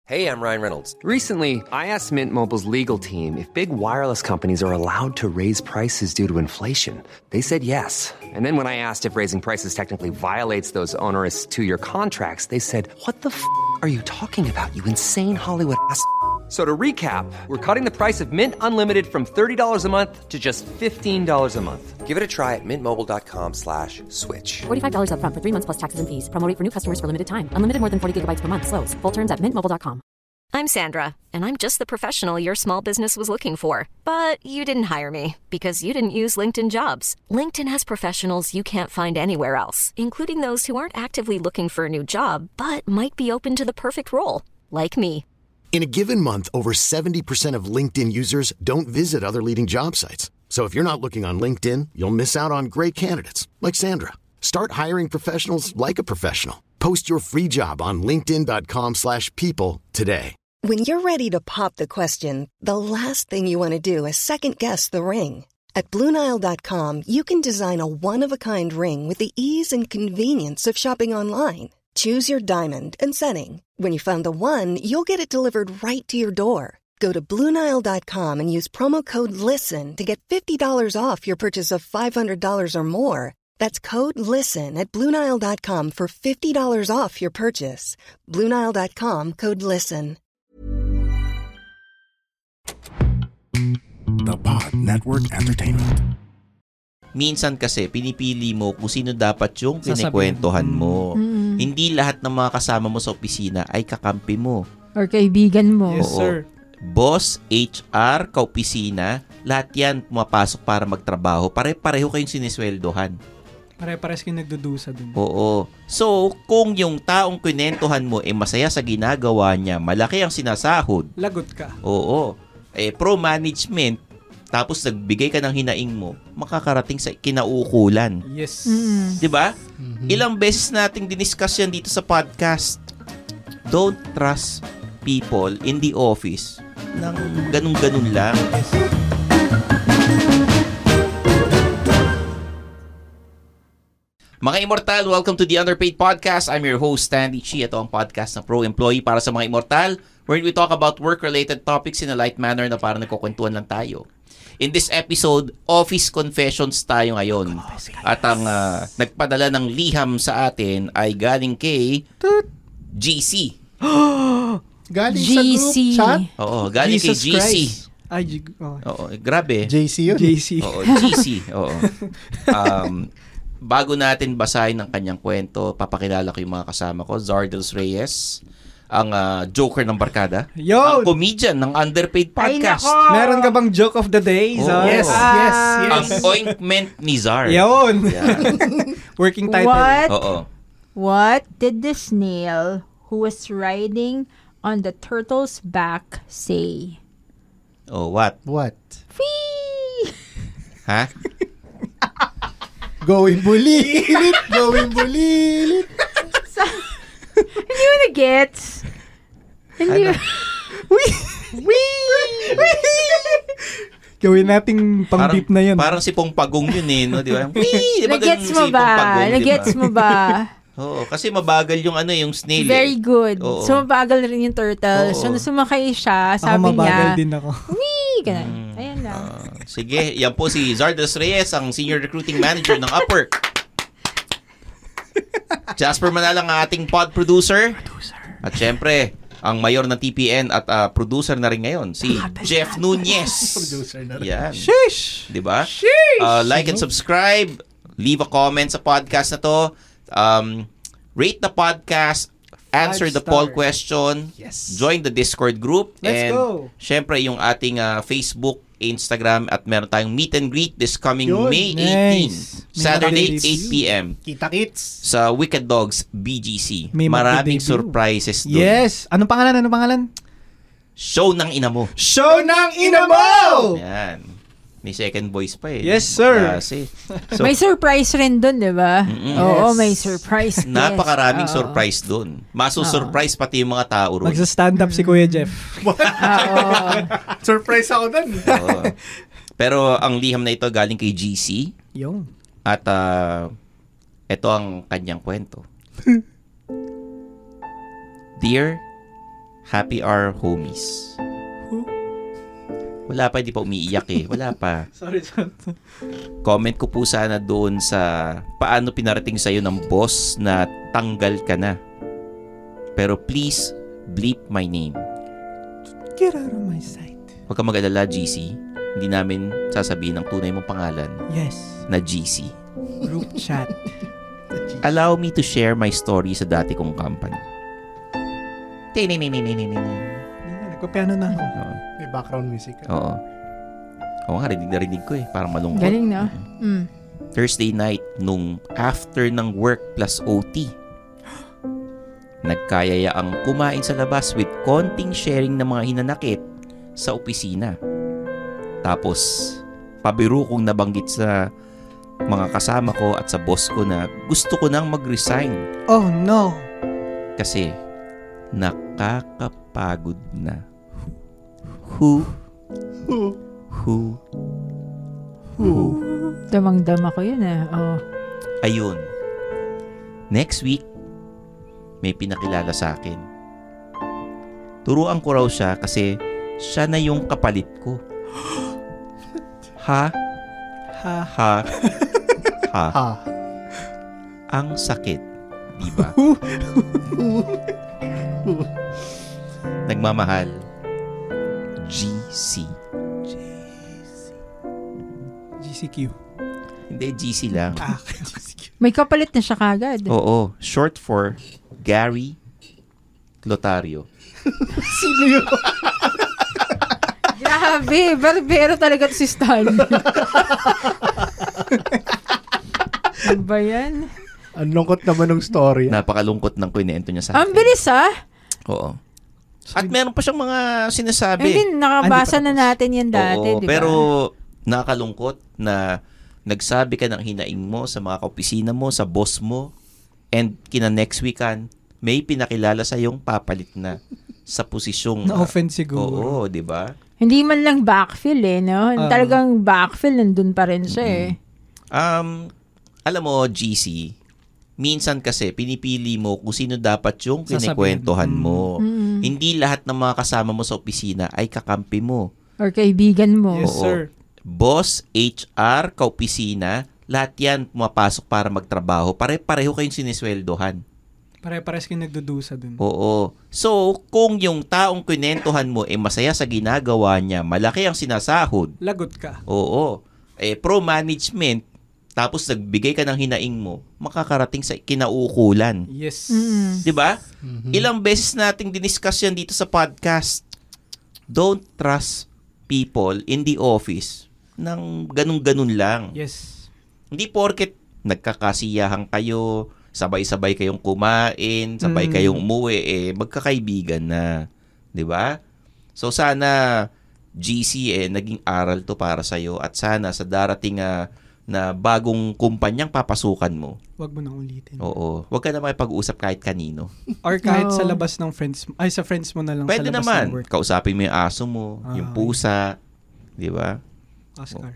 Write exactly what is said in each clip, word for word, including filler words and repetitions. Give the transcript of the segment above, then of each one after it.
Hey, I'm Ryan Reynolds. Recently, I asked Mint Mobile's legal team if big wireless companies are allowed to raise prices due to inflation. They said yes. And then when I asked if raising prices technically violates those onerous two-year contracts, they said, "What the f*** are you talking about, you insane Hollywood ass?" So to recap, we're cutting the price of Mint Unlimited from thirty dollars a month to just fifteen dollars a month. Give it a try at mintmobile.com slash switch. forty-five dollars up front for three months plus taxes and fees. Promo rate for new customers for limited time. Unlimited more than forty gigabytes per month. Slows full terms at mint mobile dot com. I'm Sandra, and I'm just the professional your small business was looking for. But you didn't hire me because you didn't use LinkedIn Jobs. LinkedIn has professionals you can't find anywhere else, including those who aren't actively looking for a new job, but might be open to the perfect role, like me. In a given month, over seventy percent of LinkedIn users don't visit other leading job sites. So if you're not looking on LinkedIn, you'll miss out on great candidates like Sandra. Start hiring professionals like a professional. Post your free job on linkedin.com slash people today. When you're ready to pop the question, the last thing you want to do is second-guess the ring. At Blue Nile dot com, you can design a one-of-a-kind ring with the ease and convenience of shopping online. Choose your diamond and setting. When you find the one, you'll get it delivered right to your door. Go to Blue Nile dot com and use promo code LISTEN to get fifty dollars off your purchase of five hundred dollars or more. That's code LISTEN at Blue Nile dot com for fifty dollars off your purchase. Blue Nile dot com, code LISTEN. The Pod Network Entertainment. Minsan kasi pinipili mo kung sino dapat yung kinikwentuhan mo. Mm-hmm. Hindi lahat ng mga kasama mo sa opisina ay kakampi mo. Or kaibigan mo. Yes, Oo. sir. Boss, H R, kaopisina, lahat yan pumapasok para magtrabaho. Pare-pareho kayong sinisweldohan. Pare-pares kayo nagdudusa dun. Oo. So, kung yung taong kinentuhan mo ay masaya sa ginagawa niya, malaki ang sinasahod. Lagot ka. Oo. Eh, pro-management, tapos nagbigay ka ng hinaing mo, makakarating sa kinauukulan. Yes. Mm. 'Di ba? Mm-hmm. Ilang beses nating diniscuss yan dito sa podcast. Don't trust people in the office ng ganun-ganun lang. Mga Immortal, welcome to the Underpaid Podcast. I'm your host, Stanley Chi. Ito ang podcast ng pro-employee para sa mga Immortal, where we talk about work-related topics in a light manner na parang nagkukwentuhan lang tayo. In this episode, Office Confessions tayo ngayon. At ang uh, nagpadala ng liham sa atin ay galing kay G C. Galing G C. sa group chat? Oo, galing Jesus kay G C. Christ. Ay, G- oh. Oo, grabe. J C yun. J C. Oo, G C. Oo. Um, bago natin basahin ang kanyang kwento, papakilala ko yung mga kasama ko. Zardels Reyes, ang uh, joker ng barkada. Yo! Ang comedian ng Underpaid Podcast. Meron ka bang joke of the day, Oh. Zar? Yes, Ah. yes, yes. Ang ointment ni Zar. Yun. Yeah. Working title. What? Oo. What did the snail who was riding on the turtle's back say? Oh, what? What? Whee! Ha? Going bulilit, going bulilit. Hindi mo na-gets? Hindi Ano? mo... Gawin nating pang-beep na yun. Parang si Pong Pagong yun eh, no? Di ba? Wee! Di ba Nag-gets ganun mo si ba? Pong Pagong, di ba? Nag-gets mo ba? Oo, kasi mabagal yung ano, yung snail. Very eh. good. Oo. So, mabagal rin yung turtle. Oo. So, nung sumakay siya, Ako sabi mabagal niya, din ako. wee! Ganun. Mm. Ayan na. Ah, sige, yan po si Zardes Reyes, ang Senior Recruiting Manager ng Upwork. Jasper Manalang ang ating pod producer. At syempre, ang mayor ng T P N at uh, producer na rin ngayon, si Jeff Nunez. Producer na rin. Yan. Sheesh! Diba? Sheesh! Uh, like and subscribe. Leave a comment sa podcast na to. Um, rate the podcast. Answer Five the poll star. question. Yes. Join the Discord group. Let's and go. syempre, yung ating uh, Facebook, Instagram, at meron tayong meet and greet this coming Yun. May Nice. eighteenth. May Saturday, mga eight p.m. Kita-kits. sa Wicked Dogs B G C. May Maraming magde-debut. surprises doon. Yes. Anong pangalan? Anong pangalan? Show ng ina mo. Show ng ina mo! Yan. May second voice pa eh. Yes, sir. Kasi, so, May surprise rin dun, di ba? Mm-mm. Oo, Yes. may surprise. Yes. napakaraming Oo. surprise doon. Maso-surprise pati yung mga tao ron. Magsa-stand up si Kuya Jeff. Oo. Surprise ako dun. Oo. Pero ang liham na ito galing kay G C. Yung. At uh, ito ang kanyang kwento. Dear Happy Hour Homies. Wala pa, hindi pa umiiyak eh. Wala pa. Sorry, sorry. Comment ko po sana doon sa paano pinarating sa'yo ng boss na tanggal ka na. Pero please, bleep my name. Get out of my sight. Huwag kang mag-alala, G C. Hindi namin sasabihin ang tunay mong pangalan Yes. na G C. Group chat. Allow me to share my story sa dati kong company. Tininininininin. Nagpapiano na ako. May background music. Oo. Oo nga, rinig na rinig ko eh. Parang malungkot. Galing, no? Mm. Thursday night, nung after ng work plus O T, nagkayaya ang kumain sa labas with konting sharing ng mga hinanakit sa opisina. Tapos, pabiro kong nabanggit sa mga kasama ko at sa boss ko na gusto ko nang mag-resign. Oh, no. Kasi, nakakapagod na. Who? Who? Who? Who? Damang-dama ko yun eh. Oh. Ayun. Next week, may pinakilala sa akin. Turuan ko raw siya kasi siya na yung kapalit ko. Ha? Ha? Ha? Ha? Ha? Ang sakit, di ba? Nagmamahal. G C. G C Q. Hindi, G C lang. Ah, G C Q. May kapalit na siya kagad. Oo. Short for Gary Lotario. Sino yun? Grabe, barbero talaga si Stan. Ano ba yan? Ang lungkot naman ng story. Napakalungkot ng kwento niya sa akin. Ang bilis ah. Oo. At meron pa siyang mga sinasabi. I mean, nakabasa na natin yan dati, Oo, di ba? pero nakakalungkot na nagsabi ka ng hinaing mo sa mga kaopisina mo, sa boss mo, and kina next weekan, may pinakilala sa yung papalit na sa posisyong... Na-offend siguro. Oo, di ba? Hindi man lang backfill eh, no? Uh, Talagang backfill, nandun pa rin siya eh. Um, alam mo, G C, minsan kasi pinipili mo kung sino dapat yung kinikwentuhan mo. Mm. Hindi lahat ng mga kasama mo sa opisina ay kakampi mo. Or kaibigan mo. Yes, Oo. sir. Boss, H R, kaopisina, lahat yan pumapasok para magtrabaho. Pare-pareho kayong sinisweldohan. Pare-pares kayo nagdudusa dun. Oo. So, kung yung taong kinentuhan mo eh masaya sa ginagawa niya, malaki ang sinasahod. Lagot ka. Oo. Eh, pro-management, tapos nagbigay ka ng hinaing mo, makakarating sa kinauukulan. Yes. Mm. 'Di ba? Mm-hmm. Ilang beses nating diniscuss yan dito sa podcast. Don't trust people in the office ng ganun-ganun lang. Yes. Hindi porket nagkakasiyahan kayo, sabay-sabay kayong kumain, sabay Mm. kayong umuwi, eh, magkakaibigan na. 'Di ba? So sana G C eh, naging aral to para sa'yo at sana sa darating uh, na bagong kumpanyang papasukan mo. Huwag mo nang ulitin. Oo. Huwag ka na makipag-usap kahit kanino. Or kahit Oo. sa labas ng friends mo. Ay, sa friends mo na lang Pwede sa labas naman. ng work. Kausapin mo yung aso mo, Ah, yung pusa. Di ba? Oscar.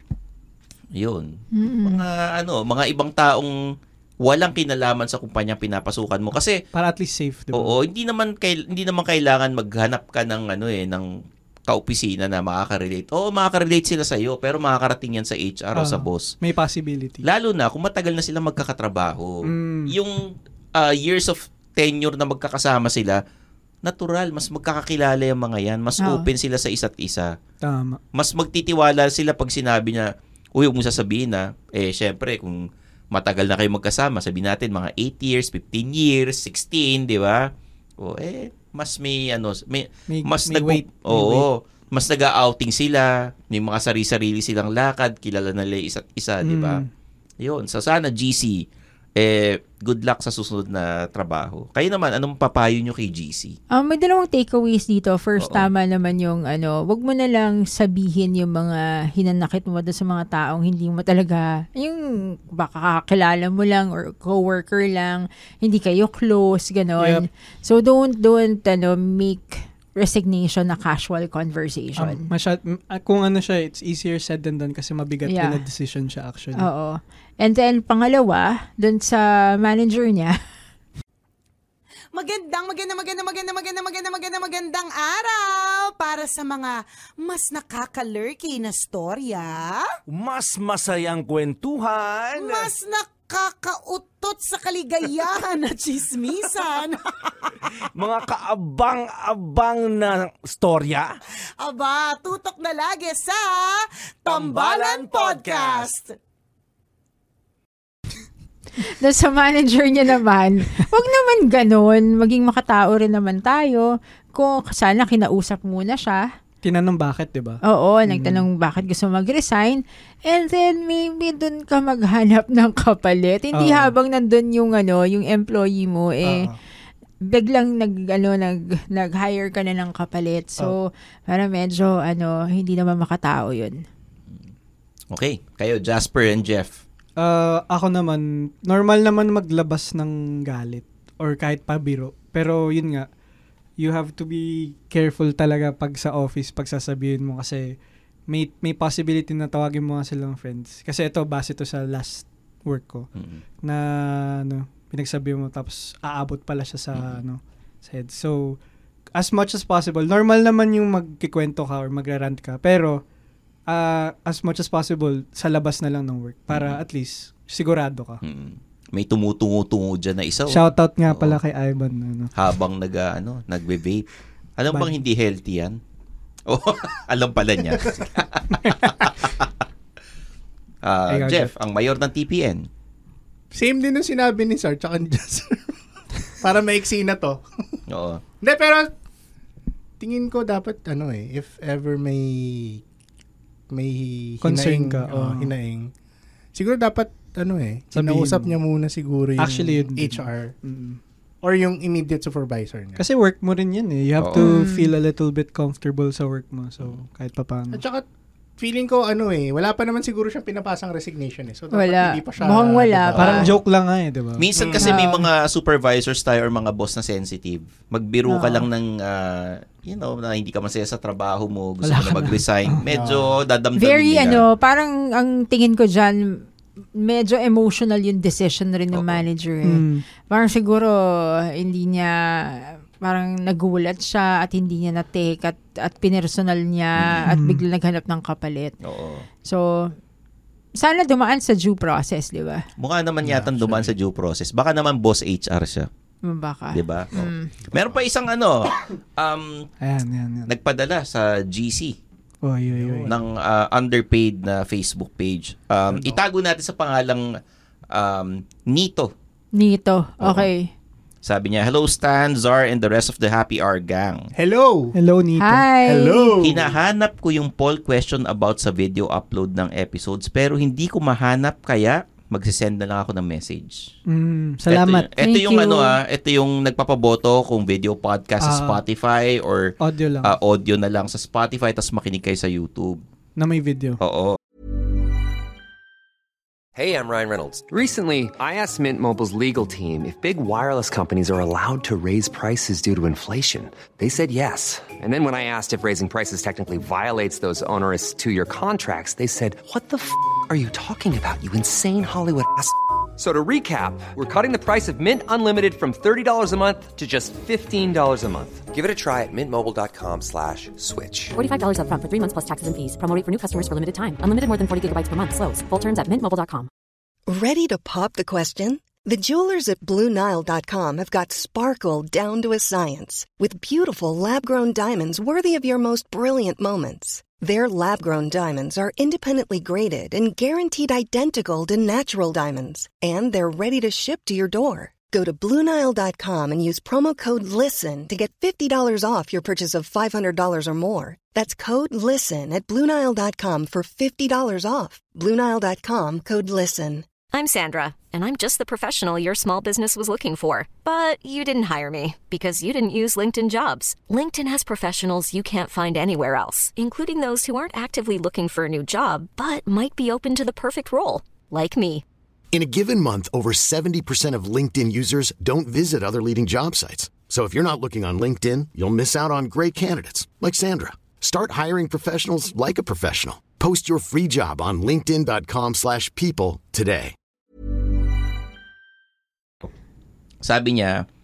Yun. Mm-mm. Mga ano, mga ibang taong walang kinalaman sa kumpanyang pinapasukan mo. Kasi, Para at least safe, di ba? oo, hindi naman, kail- hindi naman kailangan maghanap ka ng ano eh, ng kaopisina na makaka-relate. Oo, makaka-relate sila sa'yo, pero makakarating yan sa H R o Ah, sa boss. May possibility. Lalo na kung matagal na sila magkakatrabaho. Mm. Yung uh, years of tenure na magkakasama sila, natural, mas magkakakilala yung mga yan. Mas Ah. open sila sa isa't isa. Tama. Mas magtitiwala sila pag sinabi niya, uy, huwag mo sasabihin na, eh, syempre, kung matagal na kayo magkasama, sabihin natin, mga eight years, fifteen years, sixteen, di ba? O, eh, mas may, ano, may, May, mas may nag- weight. May weight. Oo. Mas nag-outing sila, may mga sarili-sarili silang lakad, kilala na nila isa't isa, di ba? Mm. Yun. So, sana G C, eh, good luck sa susunod na trabaho. Kayo naman, anong papayo nyo kay G C? Um, may dalawang takeaways dito. First, Oo. tama naman yung ano, wag mo na lang sabihin yung mga hinanakit mo doon sa mga taong hindi mo talaga, yung baka kakilala mo lang or coworker lang, hindi kayo close, ganon. Yep. So, don't, don't, ano, make resignation na casual conversation. Um, masyad, m- ah, kung ano siya, it's easier said than done kasi mabigat Yeah. din na decision siya actually. Oo. And then, pangalawa, doon sa manager niya, Magandang, magandang, magandang, magandang, magandang, magandang, magandang, magandang araw para sa mga mas nakaka-lurky na storya. Mas masayang kwentuhan. Mas nakakautot sa kaligayahan na chismisan. Mga kaabang-abang na storya. Aba, tutok na lagi sa Tambalan Podcast. Doon sa manager niya naman, wag naman ganun. Maging makatao rin naman tayo. Kung sana kinausap muna siya. Tinanong bakit, di ba? Oo, mm. nagtanong bakit gusto mag-resign. And then maybe doon ka maghanap ng kapalit. Hindi uh, habang nandun yung ano, yung employee mo eh uh, biglang nag ano nag nag-hire ka na ng kapalit. So, uh, para medyo ano, hindi naman makatao 'yun. Okay, kayo Jasper and Jeff. Uh, ako naman, normal naman maglabas ng galit or kahit pabiro. Pero yun nga, you have to be careful talaga pag sa office, pag sasabihin mo kasi may may possibility na tawagin mo nga silang friends. Kasi ito, base to sa last work ko mm-hmm. na ano, pinagsabi mo tapos aabot pala siya sa mm-hmm. ano, sa head. So, as much as possible, normal naman yung magkikwento ka or magrarant ka. Pero, Uh, as much as possible, sa labas na lang ng work. Para mm-hmm. at least, sigurado ka. Mm-hmm. May tumutungo-tungo dyan na isa. Shoutout nga Oo. pala kay Ivan. Ano. Habang nag, ano, nagbe-vape. Alam bang hindi healthy yan? Oh, alam pala niya. uh, Jeff, ang mayor ng T P N. Same din yung sinabi ni Sir, tsaka ni Jasper. Para maiksi na to. Oo. Hindi, pero tingin ko dapat, ano eh, if ever may may concern hinaing, ka. Oh, uh, hinaing. Siguro dapat, ano eh, sinausap niya muna siguro yung Actually, H R. Mm-hmm. Or yung immediate supervisor niya. Kasi work mo rin yan eh. You have Oo. to feel a little bit comfortable sa work mo. So, kahit pa paano. At saka, feeling ko, ano eh, wala pa naman siguro siyang pinapasang resignation eh. So, dapat wala. hindi pa siya. Mukhang wala. Diba? Parang joke lang nga eh, di ba? Minsan kasi may mga supervisors tayo or mga boss na sensitive. Magbiro ka lang ng, uh, you know, na hindi ka masaya sa trabaho mo, gusto mo na mag-resign. Medyo dadamdamin Very, nila. ano, parang ang tingin ko dyan, medyo emotional yung decision rin ng manager eh. Mm. Parang siguro, hindi niya, parang nagulat siya at hindi niya na-take at, at pinersonal niya mm. at bigla naghanap ng kapalit. Oo. So, sana dumaan sa due process, di ba? Mukha naman yata yeah, dumaan sa due process. Baka naman boss H R siya. Baka. Di ba? Mm. Oh. Meron pa isang ano, um, ayan, ayan, ayan. nagpadala sa G C. Oh, yoy, yoy. Ng uh, underpaid na Facebook page. Um, itago natin sa pangalang um, Nito. Nito, okay. Oo. Sabi niya, hello Stan, Zar, and the rest of the Happy Hour gang. Hello! Hello, Nito. Hi! Hello! Hinahanap ko yung poll question about sa video upload ng episodes pero hindi ko mahanap kaya magsisend na lang ako ng message. Mm, salamat. Ito, ito yung you. ano ah, ito yung nagpapaboto kung video podcast sa uh, Spotify or audio lang. Uh, audio na lang sa Spotify tas makinig kayo sa YouTube. Na may video. Oo. Hey, I'm Ryan Reynolds. Recently, I asked Mint Mobile's legal team if big wireless companies are allowed to raise prices due to inflation. They said yes. And then when I asked if raising prices technically violates those onerous two-year contracts, they said, what the f*** are you talking about, you insane Hollywood ass f- So to recap, we're cutting the price of Mint Unlimited from thirty dollars a month to just fifteen dollars a month. Give it a try at mintmobile.com slash switch. forty-five dollars up front for three months plus taxes and fees. Promo rate for new customers for limited time. Unlimited more than forty gigabytes per month. Slows full terms at mint mobile dot com. Ready to pop the question? The jewelers at Blue Nile dot com have got sparkle down to a science with beautiful lab-grown diamonds worthy of your most brilliant moments. Their lab-grown diamonds are independently graded and guaranteed identical to natural diamonds. And they're ready to ship to your door. Go to Blue Nile dot com and use promo code LISTEN to get fifty dollars off your purchase of five hundred dollars or more. That's code LISTEN at Blue Nile dot com for fifty dollars off. Blue Nile dot com, code LISTEN. I'm Sandra, and I'm just the professional your small business was looking for. But you didn't hire me because you didn't use LinkedIn Jobs. LinkedIn has professionals you can't find anywhere else, including those who aren't actively looking for a new job, but might be open to the perfect role, like me. In a given month, over seventy percent of LinkedIn users don't visit other leading job sites. So if you're not looking on LinkedIn, you'll miss out on great candidates like Sandra. Start hiring professionals like a professional. Post your free job on linkedin.com slash people today. Sabi niya,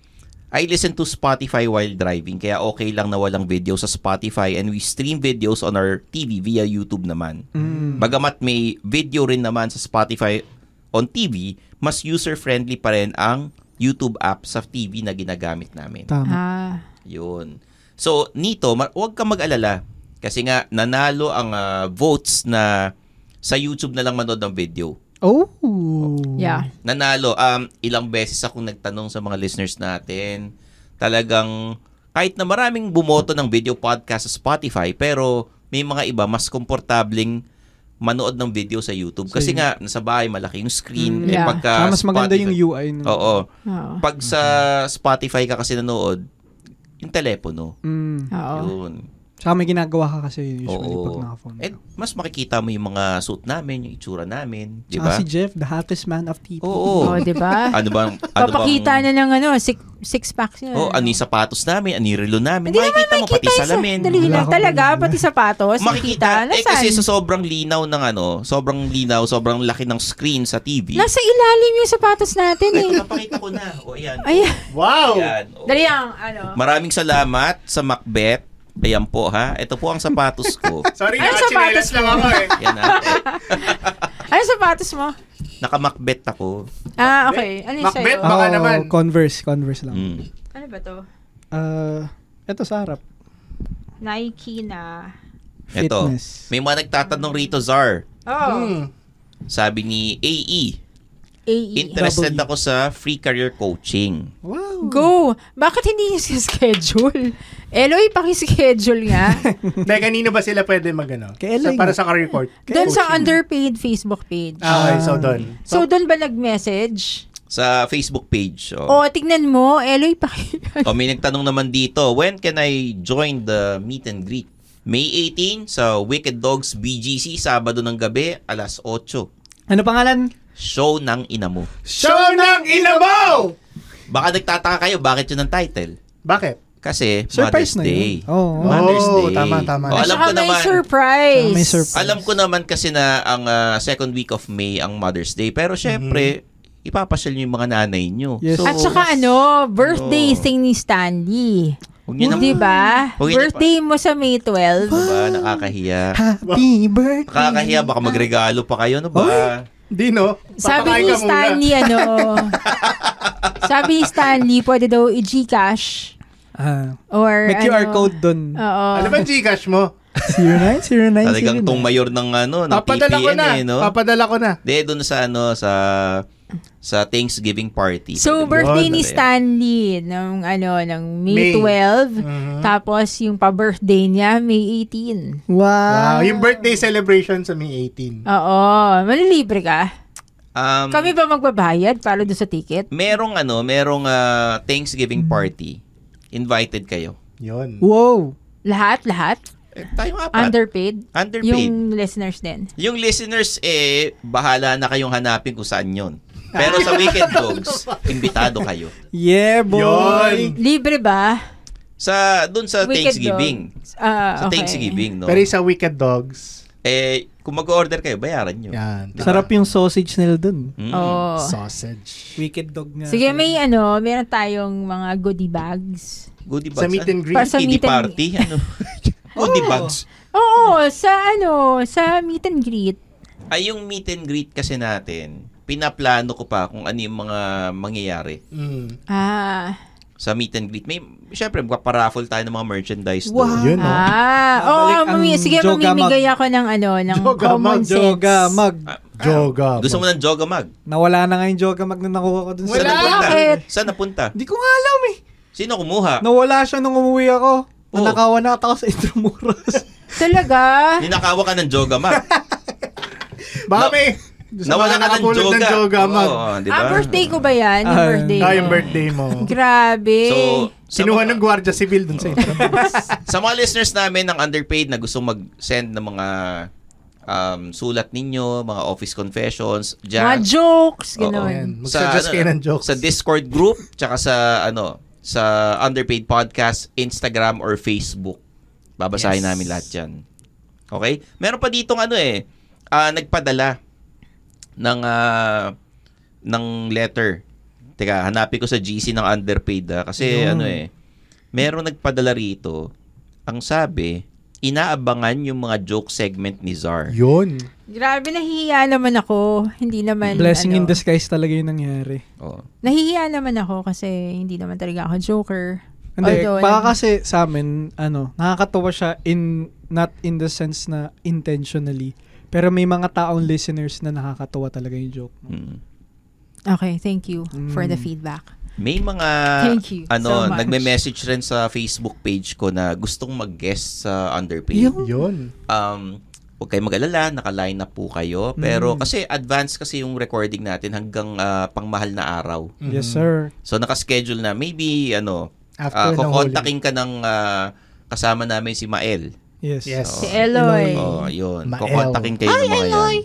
I listen to Spotify while driving, kaya okay lang na walang video sa Spotify, and we stream videos on our T V via YouTube naman. Mm. Bagamat may video rin naman sa Spotify on T V, mas user-friendly pa rin ang YouTube app sa T V na ginagamit namin. Tama. Ah. Yun. So, Nito, ma- huwag kang mag-alala. Kasi nga, nanalo ang uh, votes na sa YouTube na lang manood ng video. Oh. Yeah. Nanalo. Um, ilang beses akong nagtanong sa mga listeners natin. Talagang, kahit na maraming bumoto ng video podcast sa Spotify, pero may mga iba mas komportabling manood ng video sa YouTube. Kasi Same. nga, nasa bahay, malaki yung screen. Mm, eh, yeah. pagka Ah, mas maganda Spotify- yung U I. No? Oo. Oo. Pag sa Spotify ka kasi nanood, yung telepono. Mm. Oo. Yun. Saka may ginagawa ka kasi usually Oo. pag naka-phone. And mas makikita mo yung mga suit namin, yung itsura namin. Di Saka ba? si Jeff, the hottest man of T P. Oo. Oh, di ba? Ano bang... Ano Papakita bang, na ng ano, six, six packs yun. Oh, ano yung sapatos namin, ano yung relo namin. Hindi naman Makikita mo pati makikita salamin. Dali lang Wala talaga, akong- pati sapatos. Makikita. Eh Nasaan? kasi sa sobrang linaw ng ano, sobrang linaw, sobrang laki ng screen sa T V. Nasa ilalim yung sapatos natin eh. Ito, napakita ko na. O, ayan. Ayan. Wow! Ayan. O. Dali ang ano. Maraming salamat sa Macbeth. Ayan po ha. Ito po ang sapatos ko. Sorry, Ano nakachinelas sapatos lang mo? ako eh. Yan ha. Ano sapatos mo? Naka-Macbeth ako. Ah, okay. Ano yung Macbeth sa'yo? ba? Baka Oo, naman. Converse, Converse lang. Mm. Ano ba to? Ah, eto sa harap. Nike na. Ito. Fitness. May mga nagtatanong rito, Zar. Oh. Hmm. Sabi ni A E, A E. interested W. ako sa free career coaching. Wow. Go! Bakit hindi niya schedule? Eloy, paki-schedule nga. Dahil kanino ba sila pwede mag ano? Kay Sa, Elaine. para sa career court? Doon sa underpaid Facebook page. Ah, okay. So, doon. So, doon ba nag-message? Sa Facebook page. O, Oh. tignan mo, Eloy, paki... O, may nagtanong naman dito, when can I join the meet and greet? May eighteenth sa Wicked Dogs B G C, Sabado ng gabi, alas otso. Ano pangalan? Show ng ina mo. Show ng ina mo! Baka nagtataka kayo, bakit yun ang title? Bakit? Kasi Surprise Mother's na Day. yun. Oo. Mother's Oh, Day. tama, tama. O, At alam saka ko may naman, surprise. May surprise. alam ko naman kasi na ang ah, second week of May ang Mother's Day. Pero syempre, ipapasyal nyo yung mga nanay nyo. Yes. At saka ano, birthday Ano? thing ni Stanley. Huwag nyo Di naman. ba? Huwag niyo Birthday mo sa May twelfth. Diba? Nakakahiya. Happy birthday. Nakakahiya. Baka magregalo pa kayo. Ano ba? Di no? Sabi Papakain ni ka muna. Stanley, ano, sabi ni Stanley, pwede daw i-Gcash. Ah, Or, may Q R ano, code dun. Oo. Ano ba Gcash mo? zero nine zero nine Talagang tong mayor ng ano, ng Papadala ko T P N na. eh, no? Papadala ko na. Hindi, doon sa ano, sa sa Thanksgiving party. So, Pwede mo- birthday ni Pwede. Stanley ng ano, ng May May. twelfth. Mhm. Tapos, yung pa-birthday niya, May eighteenth. Wow. Wow, yung birthday celebration sa May eighteenth. Oo. Malilibre ka? Um, Kami ba magbabayad para doon sa ticket? merong ano, merong ah, Thanksgiving party. Invited kayo. Yun. Wow. Lahat? Lahat? Eh, tayo apat. Underpaid? Underpaid. Yung listeners din. Yung listeners, eh, bahala na kayong hanapin kung saan yun. Pero sa Wicked Dogs, imbitado kayo. Yeah, boy. Libre ba? Sa, dun sa Wicked Thanksgiving. Dogs. Ah, Sa okay. Thanksgiving, no? Pero yung sa Wicked Dogs, Eh, kung mag-order kayo, bayaran nyo. yan. Sarap yung sausage nila dun. Mm. Oo. Sausage. Wicked dog nga. Sige, may ano, meron tayong mga goodie bags. Goodie bags. Sa meet and greet. Para sa Kiddie meet and- party. Ano? Goodie bags. Oo, sa ano, sa meet and greet. Ay, yung meet and greet kasi natin, pinaplano ko pa kung ano yung mga mangyayari Mm. Ah. sa meet and greet. May, syempre, magpaparaffle tayo ng mga merchandise Wow. doon. Yun, no? Ah, oo, Babalik oh, ang mami, sige, Joga mamimigay ako ng ano, ng Joga common mag, sense. Joga mag. Ah, Joga. Gusto mo ng Joga Mag? Nawala na nga yung Joga mag na nakuha ko dun Saan Wala. napunta? Bakit? Saan napunta? Hindi ko nga alam eh. Sino kumuha? Nawala siya nung umuwi ako. Oh. Nanakawan na ako sa Intramuros. Talaga? Ninakawa ka ng Joga Mag. Baka Na- may... Gusto Nawala mga ka ng nakapulot Joga. ng Joga mag. Oo, di ba? Ah, birthday ko ba yan? Yung Ah, birthday Ah, ko. yung birthday mo. Grabe. So, sa Sinuha mga, ng Guardia Civil dun sa Intramuros. sa mga listeners namin ng underpaid na gusto mag-send ng mga um, sulat ninyo, mga office confessions, mga dyan. jokes, Oo. gano'n. Ayan, mag-suggest kayo ng jokes. Sa Discord group, tsaka sa ano, sa Underpaid Podcast, Instagram or Facebook. Babasahin Yes. namin lahat 'yan. Okay? Meron pa ditong ano eh, ah, nagpadala ng ah, ng letter Teka, hanapin ko sa G C ng underpaid ah, kasi Yun. ano eh, merong nagpadala rito, ang sabi, inaabangan yung mga joke segment ni Czar. Yun. Grabe, nahihiya naman ako. Hindi naman, Blessing ano, in disguise talaga yung nangyari. Oh. nahihiya naman ako kasi hindi naman talaga ako joker. Hindi, Although, baka alam- kasi sa amin, ano, nakakatawa siya in, not in the sense na intentionally, pero may mga taong listeners na nakakatawa talaga yung joke. Hmm. Okay, thank you for the Mm. feedback. May mga Thank you ano, so much. nagme-message rin sa Facebook page ko na gustong mag-guest sa underpaid. Yun. Yun. Um, huwag kayo mag-alala, naka-line up po kayo. Pero Mm. kasi advance kasi yung recording natin hanggang ah, pangmahal na araw. Yes, sir. So naka-schedule na. Maybe ano, After uh, ng kukontakin ka ng ah, kasama namin si Mael. Yes. Yes. Si Eloy. Oh, yun. Mael. Kukontakin kayo ng mga yan.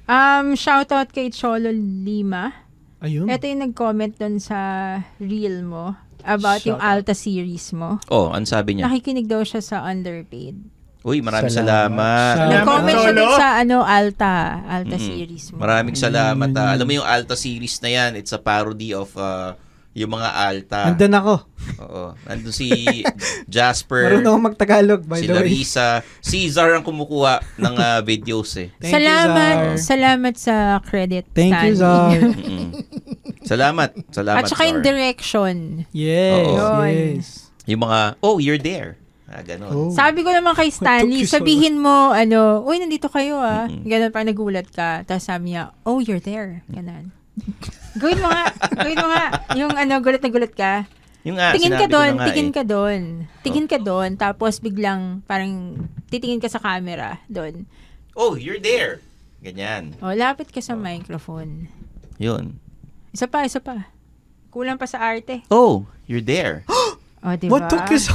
Um, shoutout kay Cholo Lima. Ayun. Ito yung nag-comment dun sa reel mo about yung Shoutout. Alta series mo. Oh, ano sabi niya? Nakikinig daw siya sa underpaid. Uy, maraming Salamat. salamat. Salamat. Nag-comment siya Cholo. dun sa ano, Alta. Alta Mm-mm. series mo. Maraming salamat. Mm. ah. Alam mo yung Alta series na yan, it's a parody of ah, yung mga Alta. Andun ako. Oo. Nandun si Jasper, Marunong ako mag-Tagalog, by si the way. Larissa, si Zar ang kumukuha ng ah, videos eh. Thank you, salamat, Zar. salamat sa credit. Thank you, Stanley. Zar. Mm-mm. Salamat. Salamat, At saka yung Zar. direction. Yes, Oo. yes. Yung mga, oh, you're there. Ah, ganun. Oh. Sabi ko naman kay Stanley, took you so sabihin mo, ano, uy, nandito kayo ah. Mm-mm. Ganun, parang nagulat ka. Tapos sabi niya, oh, you're there. Ganun. Gawin mo nga, gawin mo nga. Yung ano, gulat na gulat ka. Yung nga, tingin ka sinabi ko doon, na nga tingin eh. ka doon. Tingin ka doon, tapos biglang parang titingin ka sa camera doon. Oh, you're there. Ganyan. O, lapit ka sa microphone. Yun. Isa pa, isa pa. Kulang pa sa arte. Oh, you're there. O, diba? What took you so...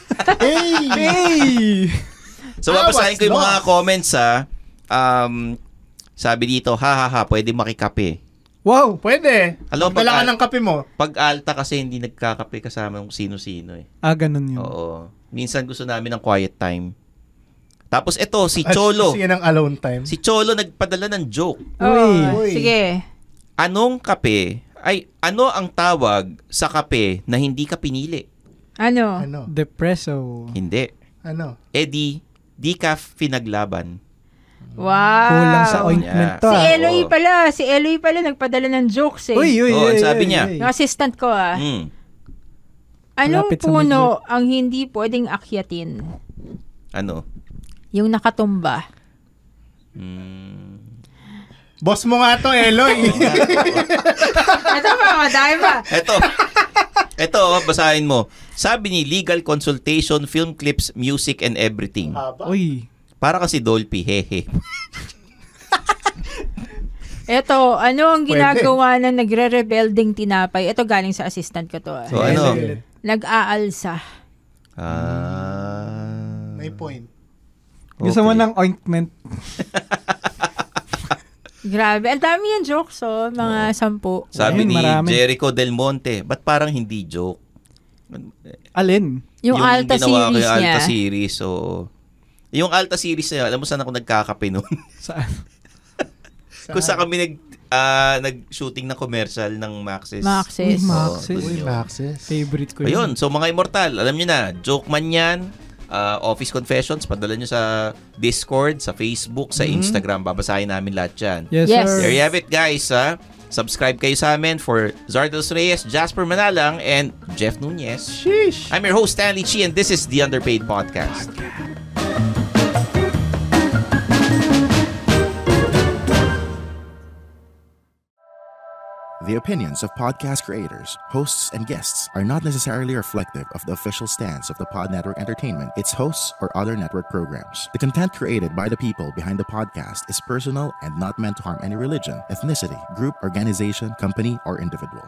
Hey! Hey! So, I babasahin was ko yung mga lost. comments ha. Um, sabi dito, ha ha ha, pwede makikape. Wow! Pwede. Alam mo, Magdala ka pag- ng kape mo. Pag alta kasi hindi nagkakape kasama yung sino-sino eh. Ah, ganun yun. Oo. Minsan gusto namin ng quiet time. Tapos ito, si At Cholo. Sige ng alone time. Si Cholo nagpadala ng joke. Oh, Uy. sige. Anong kape, ay ano ang tawag sa kape na hindi ka pinili? Ano? Ano? Depresso. Hindi. Ano? Eh di, di ka pinaglaban. Wow. Kulang sa ointment to. Si ah. Eloy Oo. pala, si Eloy pala nagpadala ng jokes eh. Uy, uy, Oo, uy, sabi uy, niya. uy. Yung assistant ko ah. Mm. Anong Malapit sa puno ang hindi pwedeng akyatin? Ano? Yung nakatumba. Mm. Boss mo nga to, Eloy. Ito pa, madami pa. Ito. Ito, oh, basahin mo. Sabi ni Legal Consultation, Film Clips, Music, and Everything. Haba. Uy. Para kasi Dolphy, hehe. Ito, ano ang Pwede. ginagawa ng nagre-rebelding tinapay? Ito galing sa assistant ko to. ah. So ano? Nag-aalsa. Ah. May point. Gusto mo Okay. ng ointment. Grabe. Ang dami yung jokes, oh. Mga sampu. Sabi Ayun, ni marami. Jericho Del Monte, ba't parang hindi joke? Alin? Yung, Alta ginawa ko series yung niya. Alta series, so... Yung Alta series niya, alam mo saan ako nagkakape noon? Saan? Kung saan kami nag, ah, nag-shooting ng commercial ng Maxis. Maxis. Uy, Maxis. Oo, Uy, yun. Maxis. Favorite ko Ayun, so mga immortal, alam nyo na, joke man yan, ah, Office Confessions, padala nyo sa Discord, sa Facebook, sa Instagram, babasahin namin lahat yan. Yes, Yes. sir. There you have it, guys. Ha? Subscribe kayo sa amin for Zardos Reyes, Jasper Manalang, and Jeff Nunez. Sheesh. I'm your host, Stanley Chi, and this is the Underpaid Podcast. The opinions of podcast creators, hosts, and guests are not necessarily reflective of the official stance of the Pod Network Entertainment, its hosts, or other network programs. The content created by the people behind the podcast is personal and not meant to harm any religion, ethnicity, group, organization, company, or individual.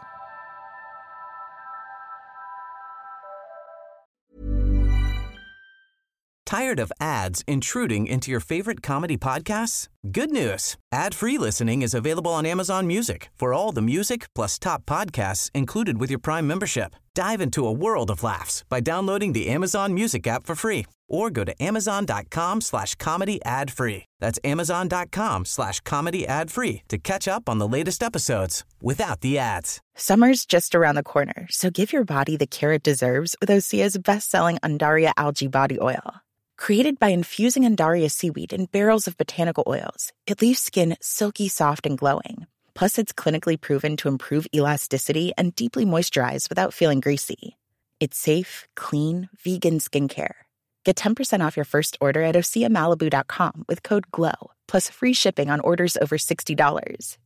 Tired of ads intruding into your favorite comedy podcasts? Good news. Ad-free listening is available on Amazon Music for all the music plus top podcasts included with your Prime membership. Dive into a world of laughs by downloading the Amazon Music app for free or go to amazon.com slash comedy ad free. That's amazon.com slash comedy ad free to catch up on the latest episodes without the ads. Summer's just around the corner, so give your body the care it deserves with Osea's best-selling Undaria Algae Body Oil. Created by infusing Undaria seaweed in barrels of botanical oils, it leaves skin silky soft and glowing. Plus, it's clinically proven to improve elasticity and deeply moisturize without feeling greasy. It's safe, clean, vegan skincare. Get ten percent off your first order at osea malibu dot com with code GLOW, plus free shipping on orders over sixty dollars.